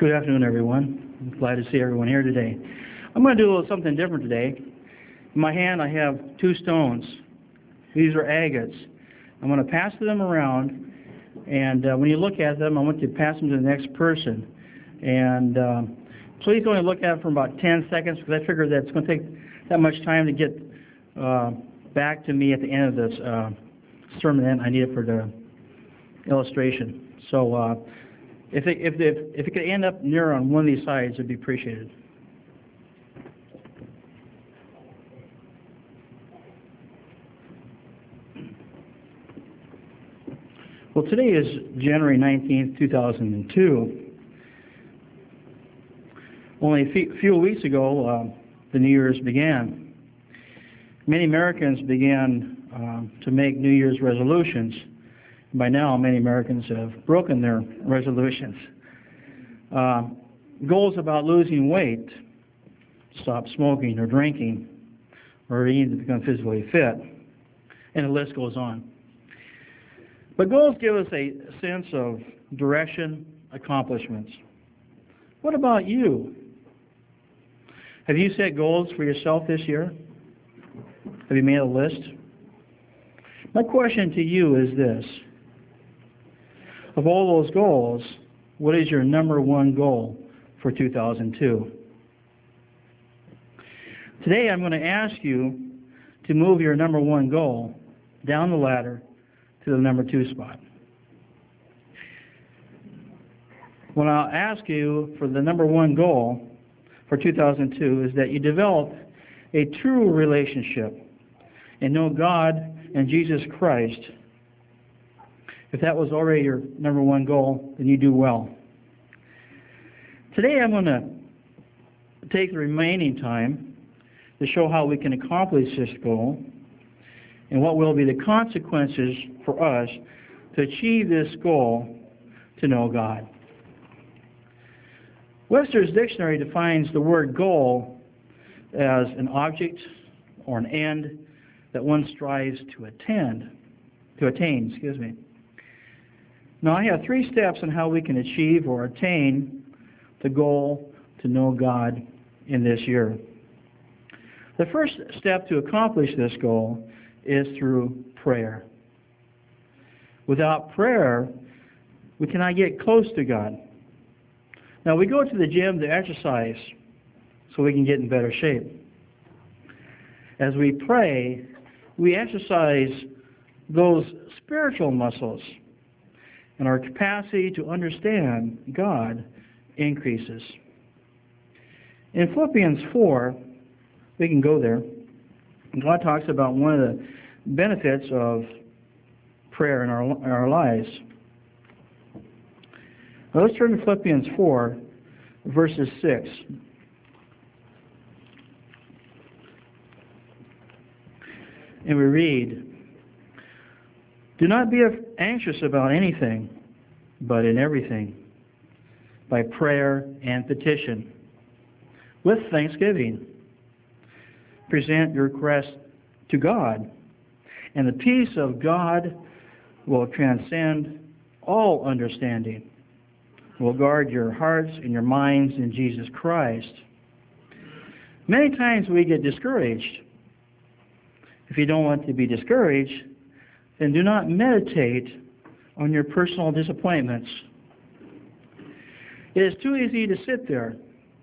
Good afternoon, everyone. I'm glad to see everyone here today. I'm going to do a little something different today. In my hand, I have two stones. These are agates. I'm going to pass them around, and when you look at them, I want you to pass them to the next person. And please only look at them for about 10 seconds, because I figure that it's going to take that much time to get back to me at the end of this sermon, and I need it for the illustration. So if it could end up near on one of these sides, it'd be appreciated. Well, today is January 19th, 2002. Only a few weeks ago, the New Year's began. Many Americans began to make New Year's resolutions. By now, many Americans have broken their resolutions. Goals about losing weight, stop smoking or drinking, or even to become physically fit, and the list goes on. But goals give us a sense of direction, accomplishments. What about you? Have you set goals for yourself this year? Have you made a list? My question to you is this. Of all those goals, what is your number one goal for 2002? Today I'm going to ask you to move your number one goal down the ladder to the number two spot. What I'll ask you for the number one goal for 2002 is that you develop a true relationship and know God and Jesus Christ. If that was already your number one goal, then you do well. Today I'm going to take the remaining time to show how we can accomplish this goal and what will be the consequences for us to achieve this goal to know God. Webster's Dictionary defines the word goal as an object or an end that one strives to attain. Now, I have three steps on how we can achieve or attain the goal to know God in this year. The first step to accomplish this goal is through prayer. Without prayer, we cannot get close to God. Now, we go to the gym to exercise so we can get in better shape. As we pray, we exercise those spiritual muscles, and our capacity to understand God increases. In Philippians 4, we can go there, God talks about one of the benefits of prayer in our lives. Now let's turn to Philippians 4, verses 6. And we read, "Do not be anxious about anything, but in everything, by prayer and petition, with thanksgiving, present your request to God, and the peace of God will transcend all understanding, will guard your hearts and your minds in Jesus Christ." Many times we get discouraged. If you don't want to be discouraged, then do not meditate on your personal disappointments. It is too easy to sit there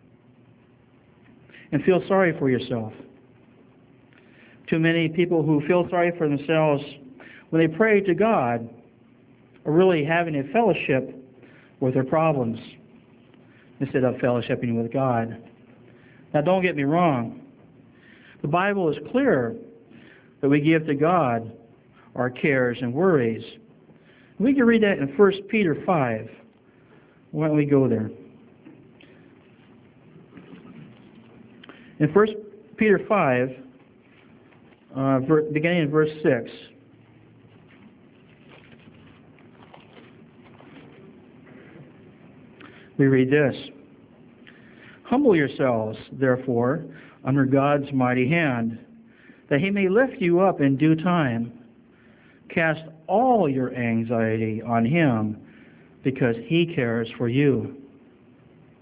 and feel sorry for yourself. Too many people who feel sorry for themselves when they pray to God are really having a fellowship with their problems instead of fellowshipping with God. Now, don't get me wrong. The Bible is clear that we give to God our cares and worries. We can read that in 1 Peter 5. Why don't we go there? In 1 Peter 5, beginning in verse 6. We read this. "Humble yourselves, therefore, under God's mighty hand, that he may lift you up in due time. Cast all your anxiety on him, because he cares for you.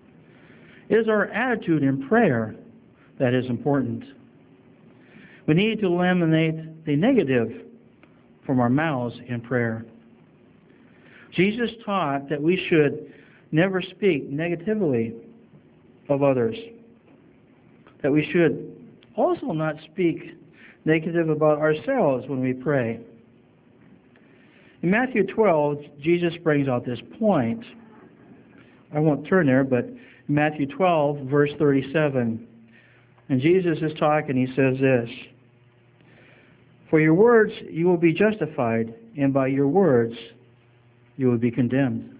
It is our attitude in prayer that is important. We need to eliminate the negative from our mouths in prayer. Jesus taught that we should never speak negatively of others, that we should also not speak negative about ourselves when we pray. In Matthew 12, Jesus brings out this point. I won't turn there, but in Matthew 12, verse 37, and Jesus is talking, he says this, "For your words you will be justified, and by your words you will be condemned."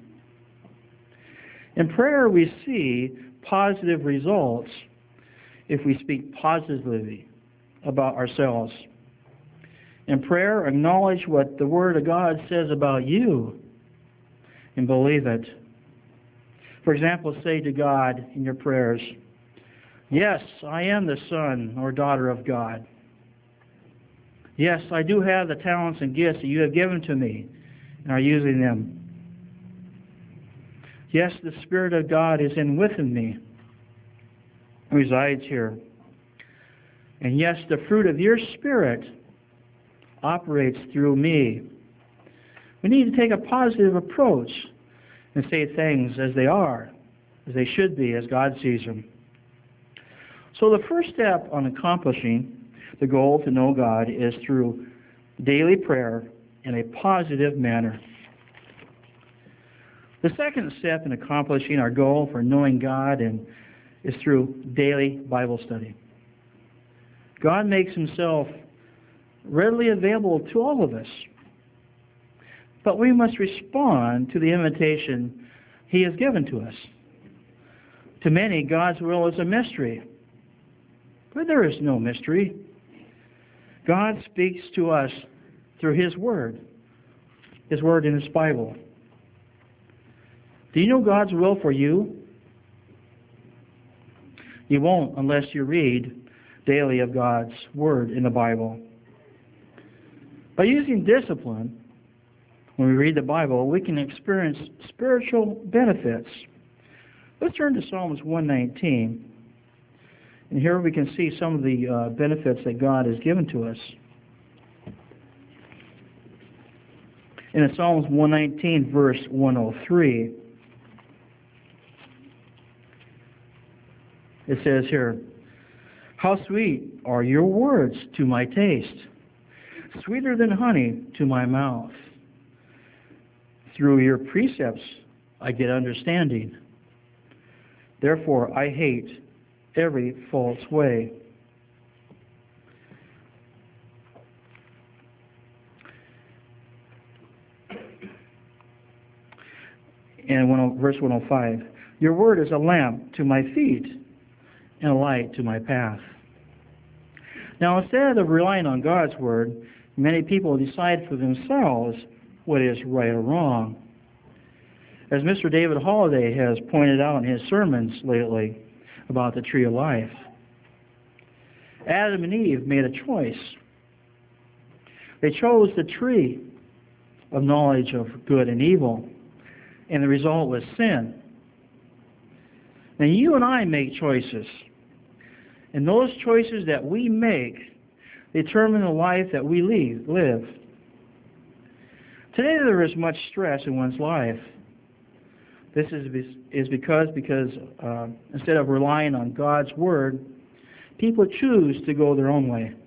In prayer we see positive results if we speak positively about ourselves. In prayer, acknowledge what the Word of God says about you and believe it. For example, say to God in your prayers, "Yes, I am the son or daughter of God. Yes, I do have the talents and gifts that you have given to me and are using them. Yes, the Spirit of God is within me, resides here. And yes, the fruit of your Spirit operates through me." We need to take a positive approach and say things as they are, as they should be, as God sees them. So the first step on accomplishing the goal to know God is through daily prayer in a positive manner. The second step in accomplishing our goal for knowing God is through daily Bible study. God makes himself readily available to all of us, but we must respond to the invitation he has given to us. To many, God's will is a mystery, but there is no mystery. God speaks to us through his Word in his Bible. Do you know God's will for you? You won't unless you read daily of God's Word in the Bible. By using discipline, when we read the Bible, we can experience spiritual benefits. Let's turn to Psalms 119. And here we can see some of the benefits that God has given to us. In Psalms 119, verse 103, it says here, "How sweet are your words to my taste, sweeter than honey to my mouth. Through your precepts I get understanding. Therefore I hate every false way." And verse 105, "Your word is a lamp to my feet and a light to my path." Now, instead of relying on God's Word, many people decide for themselves what is right or wrong. As Mr. David Holliday has pointed out in his sermons lately about the tree of life, Adam and Eve made a choice. They chose the tree of knowledge of good and evil, and the result was sin. Now, you and I make choices. And those choices that we make determine the life that we live. Today there is much stress in one's life. This is because instead of relying on God's Word, people choose to go their own way.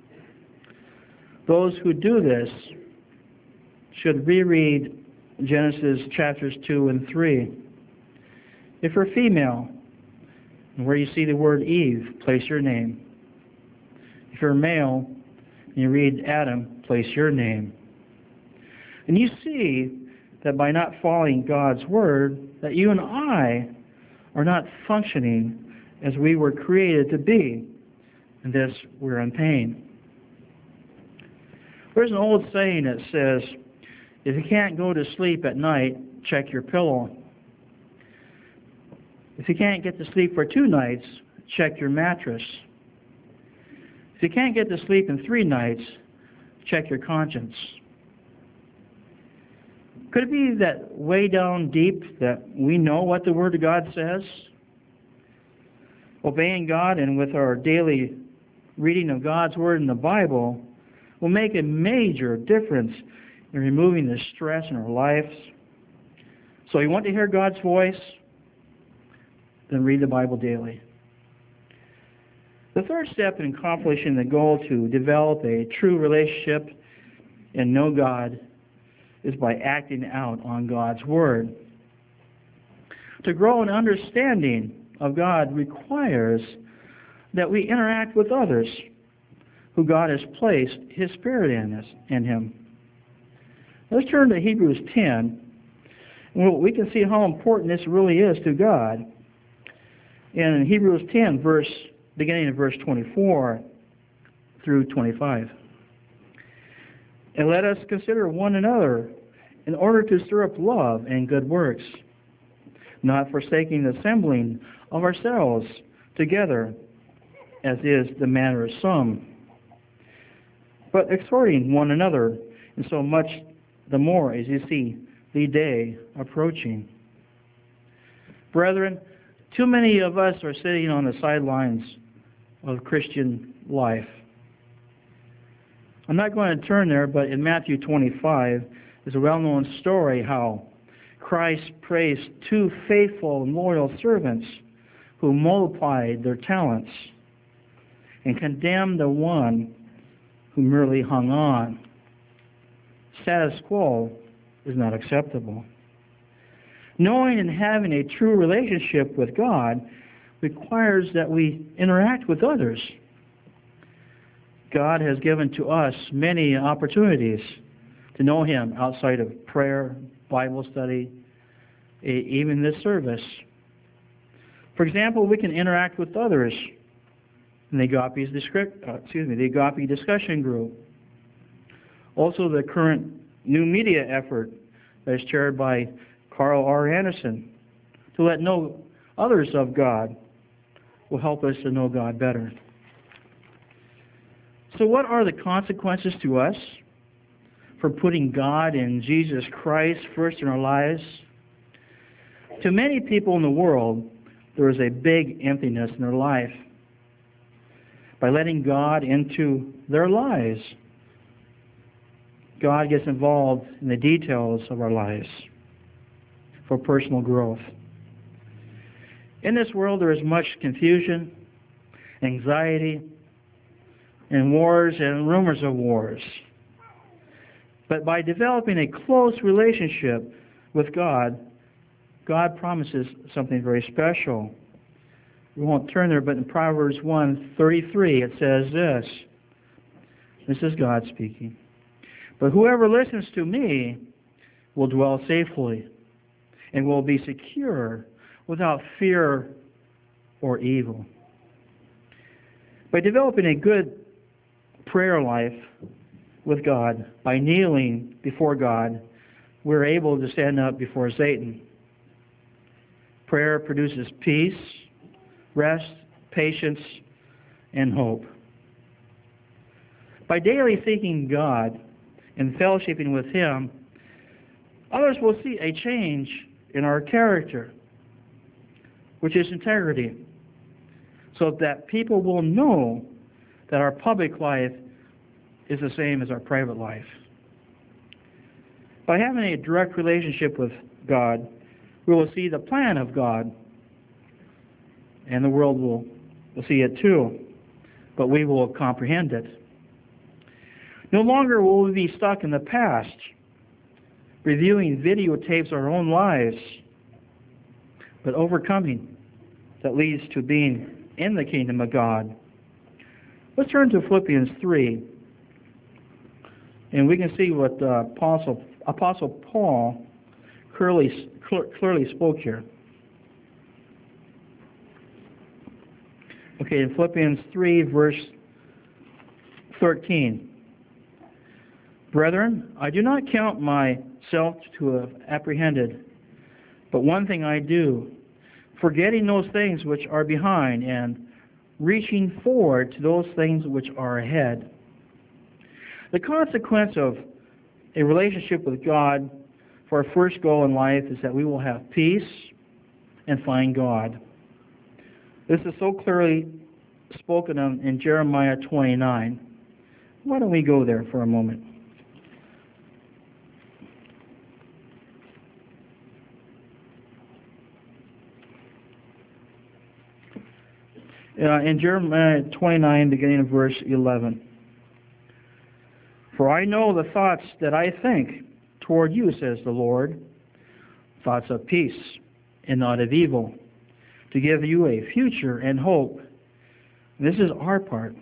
Those who do this should reread Genesis chapters 2 and 3. If you're female, and where you see the word Eve, place your name. If you're male, and you read Adam, place your name. And you see that by not following God's Word, that you and I are not functioning as we were created to be. And thus, we're in pain. There's an old saying that says, if you can't go to sleep at night, check your pillow. If you can't get to sleep for 2 nights, check your mattress. If you can't get to sleep in 3 nights, check your conscience. Could it be that way down deep that we know what the Word of God says? Obeying God and with our daily reading of God's Word in the Bible will make a major difference in removing the stress in our lives. So you want to hear God's voice? Then read the Bible daily. The third step in accomplishing the goal to develop a true relationship and know God is by acting out on God's Word. To grow in understanding of God requires that we interact with others who God has placed His Spirit in Him. Let's turn to Hebrews 10, and we can see how important this really is to God. In Hebrews 10, beginning in verse 24 through 25. And let us consider one another in order to stir up love and good works, not forsaking the assembling of ourselves together, as is the manner of some, but exhorting one another, and so much the more as you see the day approaching. Brethren, too many of us are sitting on the sidelines of Christian life. I'm not going to turn there, but in Matthew 25 is a well-known story how Christ praised two faithful and loyal servants who multiplied their talents and condemned the one who merely hung on. Status quo is not acceptable. Knowing and having a true relationship with God requires that we interact with others. God has given to us many opportunities to know Him outside of prayer, Bible study, even this service. For example, we can interact with others in the Agape discussion group. Also, the current new media effort that is chaired by Carl R. Anderson to let know others of God will help us to know God better. So what are the consequences to us for putting God and Jesus Christ first in our lives? To many people in the world, there is a big emptiness in their life. By letting God into their lives, God gets involved in the details of our lives for personal growth. In this world, there is much confusion, anxiety, and wars and rumors of wars. But by developing a close relationship with God, God promises something very special. We won't turn there, but in Proverbs 1:33 it says this. This is God speaking. But whoever listens to me will dwell safely and will be secure without fear or evil. By developing a good prayer life with God, by kneeling before God, we're able to stand up before Satan. Prayer produces peace, rest, patience, and hope. By daily seeking God and fellowshipping with Him, others will see a change in our character, which is integrity, so that people will know that our public life is the same as our private life. By having a direct relationship with God, we will see the plan of God, and the world will see it too, but we will comprehend it. No longer will we be stuck in the past, reviewing videotapes of our own lives, but overcoming that leads to being in the kingdom of God. Let's turn to Philippians 3, and we can see what Apostle Paul clearly spoke here. Okay, in Philippians 3, verse 13. Brethren, I do not count myself to have apprehended, but one thing I do, forgetting those things which are behind and reaching forward to those things which are ahead. The consequence of a relationship with God for our first goal in life is that we will have peace and find God. This is so clearly spoken of in Jeremiah 29. Why don't we go there for a moment? In Jeremiah 29, beginning of verse 11. For I know the thoughts that I think toward you, says the Lord, thoughts of peace and not of evil, to give you a future and hope. This is our part.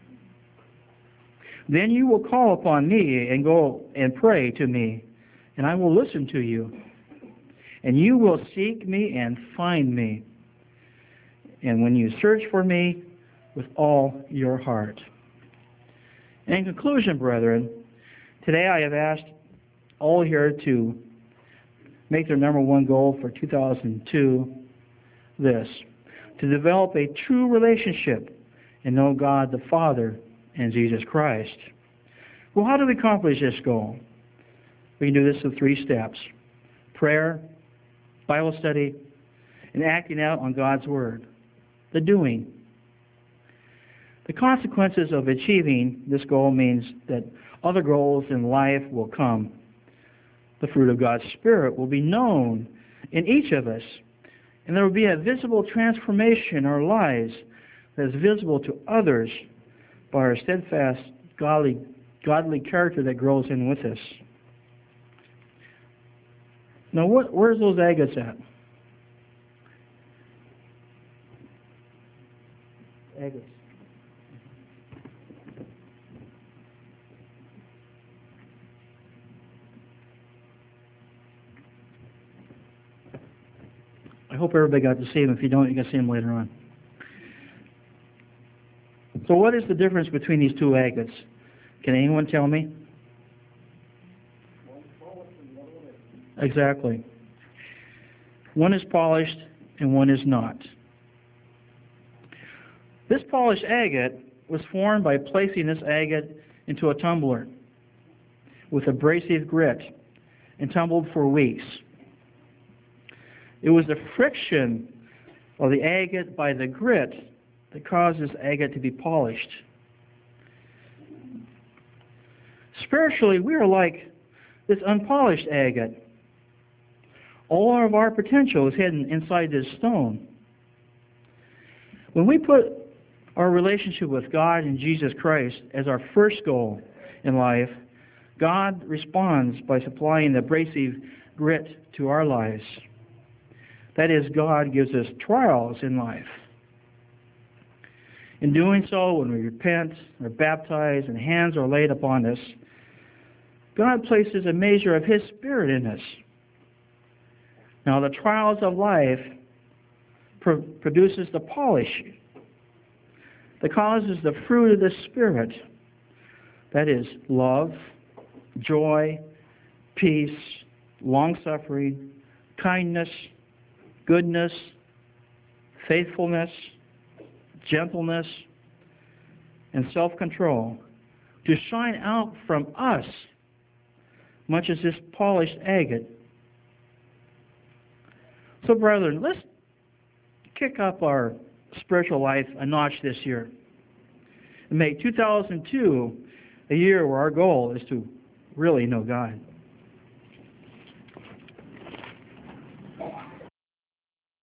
Then you will call upon me and go and pray to me, and I will listen to you. And you will seek me and find me, and when you search for me with all your heart. In conclusion, brethren, today I have asked all here to make their number one goal for 2002 this: to develop a true relationship and know God the Father and Jesus Christ. Well, how do we accomplish this goal? We can do this in 3 steps: prayer, Bible study, and acting out on God's Word. The doing. The consequences of achieving this goal means that other goals in life will come. The fruit of God's Spirit will be known in each of us, and there will be a visible transformation in our lives that is visible to others by our steadfast, godly character that grows in with us. Now, where's those agates at? Agates. I hope everybody got to see them. If you don't, you can see them later on. So what is the difference between these 2 agates? Can anyone tell me? Exactly. One is polished and one is not. This polished agate was formed by placing this agate into a tumbler with abrasive grit and tumbled for weeks. It was the friction of the agate by the grit that caused this agate to be polished. Spiritually, we are like this unpolished agate. All of our potential is hidden inside this stone. When we put our relationship with God and Jesus Christ as our first goal in life, God responds by supplying the abrasive grit to our lives. That is, God gives us trials in life. In doing so, when we repent, are baptized, and hands are laid upon us, God places a measure of His Spirit in us. Now, the trials of life produces the polish that causes the fruit of the Spirit. That is, love, joy, peace, long-suffering, kindness, goodness, faithfulness, gentleness, and self-control to shine out from us, much as this polished agate. So, brethren, let's kick up our spiritual life a notch this year and make 2002 a year where our goal is to really know God.